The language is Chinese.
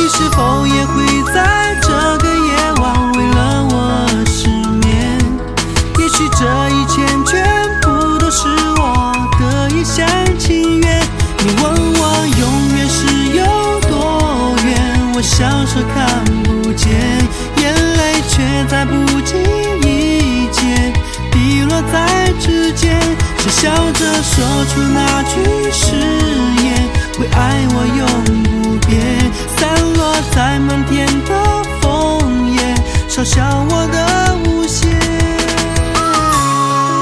你是否也会在这个夜晚为了我失眠？也许这一切全部都是我的一厢情愿。你问我永远是有多远，我想说看不见，眼泪却在不经意间滴落在指尖，只笑着说出那句誓言，会爱我